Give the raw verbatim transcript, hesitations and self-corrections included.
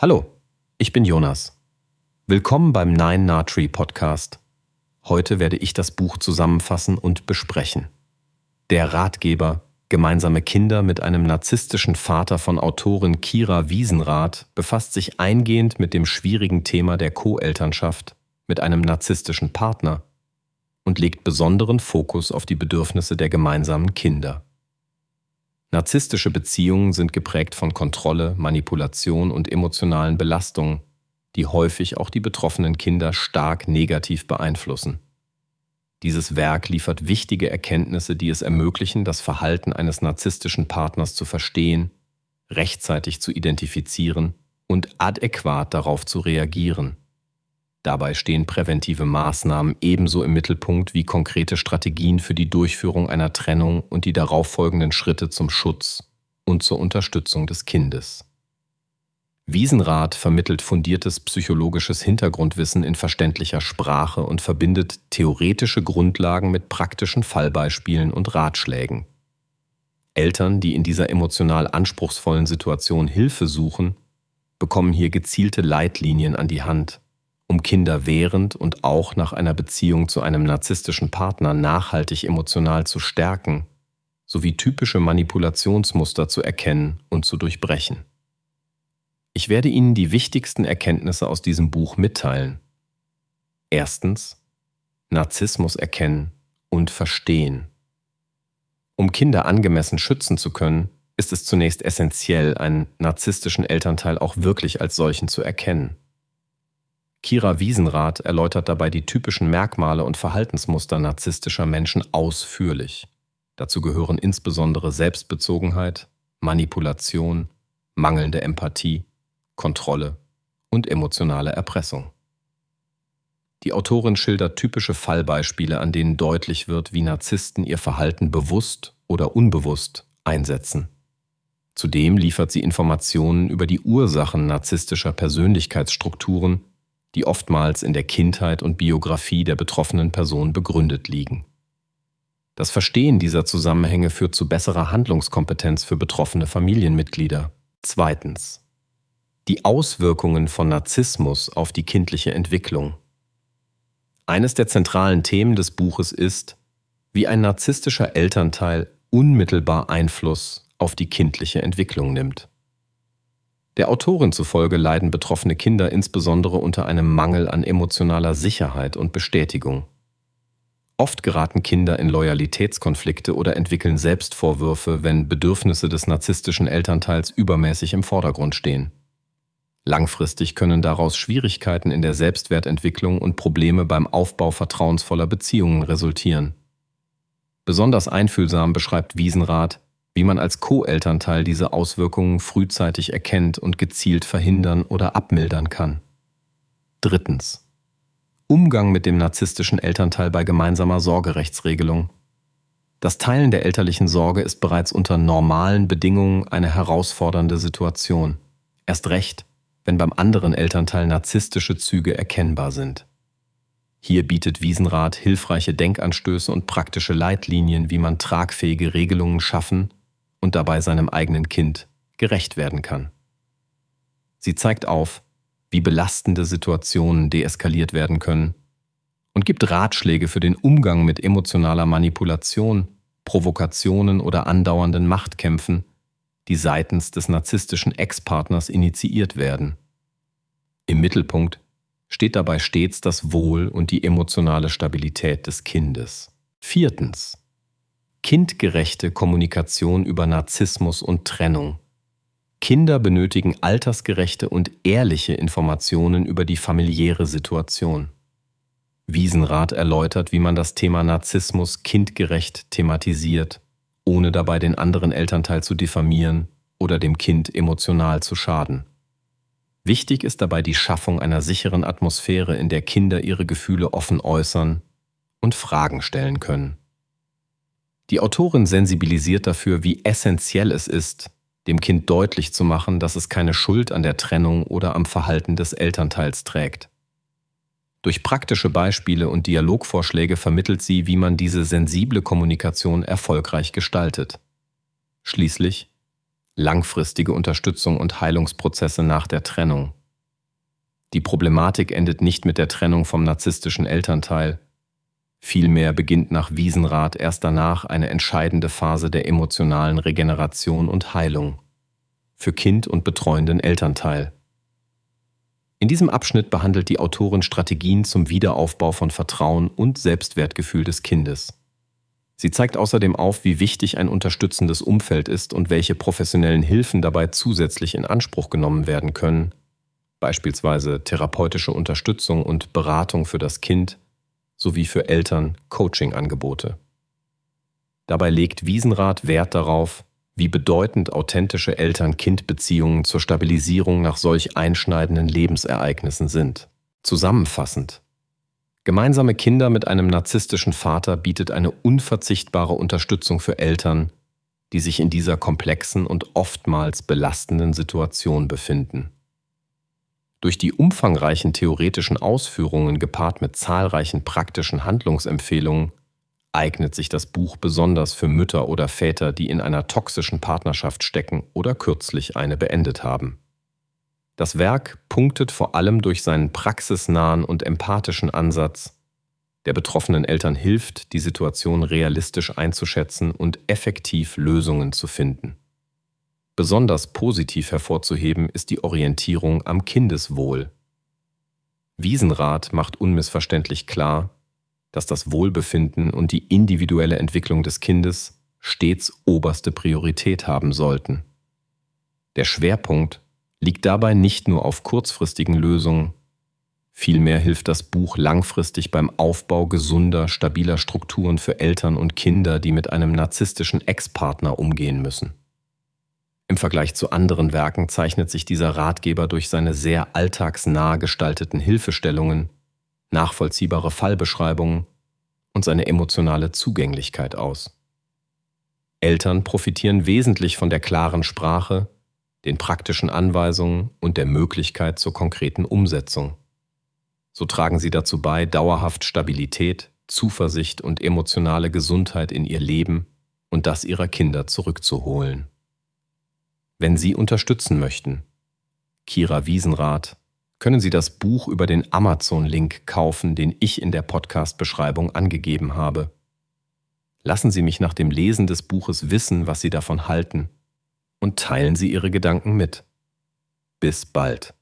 Hallo, ich bin Jonas. Willkommen beim Nine Nahtri Podcast. Heute werde ich das Buch zusammenfassen und besprechen. Der Ratgeber Gemeinsame Kinder mit einem narzisstischen Vater von Autorin Kira Wiesenrath befasst sich eingehend mit dem schwierigen Thema der Co-Elternschaft mit einem narzisstischen Partner und legt besonderen Fokus auf die Bedürfnisse der gemeinsamen Kinder. Narzisstische Beziehungen sind geprägt von Kontrolle, Manipulation und emotionalen Belastungen, die häufig auch die betroffenen Kinder stark negativ beeinflussen. Dieses Werk liefert wichtige Erkenntnisse, die es ermöglichen, das Verhalten eines narzisstischen Partners zu verstehen, rechtzeitig zu identifizieren und adäquat darauf zu reagieren. Dabei stehen präventive Maßnahmen ebenso im Mittelpunkt wie konkrete Strategien für die Durchführung einer Trennung und die darauffolgenden Schritte zum Schutz und zur Unterstützung des Kindes. Wiesenrath vermittelt fundiertes psychologisches Hintergrundwissen in verständlicher Sprache und verbindet theoretische Grundlagen mit praktischen Fallbeispielen und Ratschlägen. Eltern, die in dieser emotional anspruchsvollen Situation Hilfe suchen, bekommen hier gezielte Leitlinien an die Hand, um Kinder während und auch nach einer Beziehung zu einem narzisstischen Partner nachhaltig emotional zu stärken, sowie typische Manipulationsmuster zu erkennen und zu durchbrechen. Ich werde Ihnen die wichtigsten Erkenntnisse aus diesem Buch mitteilen. Erstens, Narzissmus erkennen und verstehen. Um Kinder angemessen schützen zu können, ist es zunächst essentiell, einen narzisstischen Elternteil auch wirklich als solchen zu erkennen. Kira Wiesenrath erläutert dabei die typischen Merkmale und Verhaltensmuster narzisstischer Menschen ausführlich. Dazu gehören insbesondere Selbstbezogenheit, Manipulation, mangelnde Empathie, Kontrolle und emotionale Erpressung. Die Autorin schildert typische Fallbeispiele, an denen deutlich wird, wie Narzissten ihr Verhalten bewusst oder unbewusst einsetzen. Zudem liefert sie Informationen über die Ursachen narzisstischer Persönlichkeitsstrukturen, die oftmals in der Kindheit und Biografie der betroffenen Person begründet liegen. Das Verstehen dieser Zusammenhänge führt zu besserer Handlungskompetenz für betroffene Familienmitglieder. Zweitens. Die Auswirkungen von Narzissmus auf die kindliche Entwicklung. Eines der zentralen Themen des Buches ist, wie ein narzisstischer Elternteil unmittelbar Einfluss auf die kindliche Entwicklung nimmt. Der Autorin zufolge leiden betroffene Kinder insbesondere unter einem Mangel an emotionaler Sicherheit und Bestätigung. Oft geraten Kinder in Loyalitätskonflikte oder entwickeln Selbstvorwürfe, wenn Bedürfnisse des narzisstischen Elternteils übermäßig im Vordergrund stehen. Langfristig können daraus Schwierigkeiten in der Selbstwertentwicklung und Probleme beim Aufbau vertrauensvoller Beziehungen resultieren. Besonders einfühlsam beschreibt Wiesenrath, wie man als Co-Elternteil diese Auswirkungen frühzeitig erkennt und gezielt verhindern oder abmildern kann. Drittens. Umgang mit dem narzisstischen Elternteil bei gemeinsamer Sorgerechtsregelung. Das Teilen der elterlichen Sorge ist bereits unter normalen Bedingungen eine herausfordernde Situation. Erst recht, wenn beim anderen Elternteil narzisstische Züge erkennbar sind. Hier bietet Wiesenrath hilfreiche Denkanstöße und praktische Leitlinien, wie man tragfähige Regelungen schaffen und dabei seinem eigenen Kind gerecht werden kann. Sie zeigt auf, wie belastende Situationen deeskaliert werden können und gibt Ratschläge für den Umgang mit emotionaler Manipulation, Provokationen oder andauernden Machtkämpfen, die seitens des narzisstischen Ex-Partners initiiert werden. Im Mittelpunkt steht dabei stets das Wohl und die emotionale Stabilität des Kindes. Viertens. Kindgerechte Kommunikation über Narzissmus und Trennung. Kinder benötigen altersgerechte und ehrliche Informationen über die familiäre Situation. Wiesenrath erläutert, wie man das Thema Narzissmus kindgerecht thematisiert, ohne dabei den anderen Elternteil zu diffamieren oder dem Kind emotional zu schaden. Wichtig ist dabei die Schaffung einer sicheren Atmosphäre, in der Kinder ihre Gefühle offen äußern und Fragen stellen können. Die Autorin sensibilisiert dafür, wie essentiell es ist, dem Kind deutlich zu machen, dass es keine Schuld an der Trennung oder am Verhalten des Elternteils trägt. Durch praktische Beispiele und Dialogvorschläge vermittelt sie, wie man diese sensible Kommunikation erfolgreich gestaltet. Schließlich langfristige Unterstützung und Heilungsprozesse nach der Trennung. Die Problematik endet nicht mit der Trennung vom narzisstischen Elternteil. Vielmehr beginnt nach Wiesenrath erst danach eine entscheidende Phase der emotionalen Regeneration und Heilung für Kind und betreuenden Elternteil. In diesem Abschnitt behandelt die Autorin Strategien zum Wiederaufbau von Vertrauen und Selbstwertgefühl des Kindes. Sie zeigt außerdem auf, wie wichtig ein unterstützendes Umfeld ist und welche professionellen Hilfen dabei zusätzlich in Anspruch genommen werden können, beispielsweise therapeutische Unterstützung und Beratung für das Kind sowie für Eltern Coaching-Angebote. Dabei legt Wiesenrath Wert darauf, wie bedeutend authentische Eltern-Kind-Beziehungen zur Stabilisierung nach solch einschneidenden Lebensereignissen sind. Zusammenfassend: Gemeinsame Kinder mit einem narzisstischen Vater bietet eine unverzichtbare Unterstützung für Eltern, die sich in dieser komplexen und oftmals belastenden Situation befinden. Durch die umfangreichen theoretischen Ausführungen gepaart mit zahlreichen praktischen Handlungsempfehlungen eignet sich das Buch besonders für Mütter oder Väter, die in einer toxischen Partnerschaft stecken oder kürzlich eine beendet haben. Das Werk punktet vor allem durch seinen praxisnahen und empathischen Ansatz, der betroffenen Eltern hilft, die Situation realistisch einzuschätzen und effektiv Lösungen zu finden. Besonders positiv hervorzuheben ist die Orientierung am Kindeswohl. Wiesenrath macht unmissverständlich klar, dass das Wohlbefinden und die individuelle Entwicklung des Kindes stets oberste Priorität haben sollten. Der Schwerpunkt liegt dabei nicht nur auf kurzfristigen Lösungen, vielmehr hilft das Buch langfristig beim Aufbau gesunder, stabiler Strukturen für Eltern und Kinder, die mit einem narzisstischen Ex-Partner umgehen müssen. Im Vergleich zu anderen Werken zeichnet sich dieser Ratgeber durch seine sehr alltagsnah gestalteten Hilfestellungen, nachvollziehbare Fallbeschreibungen und seine emotionale Zugänglichkeit aus. Eltern profitieren wesentlich von der klaren Sprache, den praktischen Anweisungen und der Möglichkeit zur konkreten Umsetzung. So tragen sie dazu bei, dauerhaft Stabilität, Zuversicht und emotionale Gesundheit in ihr Leben und das ihrer Kinder zurückzuholen. Wenn Sie unterstützen möchten, Kira Wiesenrath, können Sie das Buch über den Amazon-Link kaufen, den ich in der Podcast-Beschreibung angegeben habe. Lassen Sie mich nach dem Lesen des Buches wissen, was Sie davon halten, und teilen Sie Ihre Gedanken mit. Bis bald.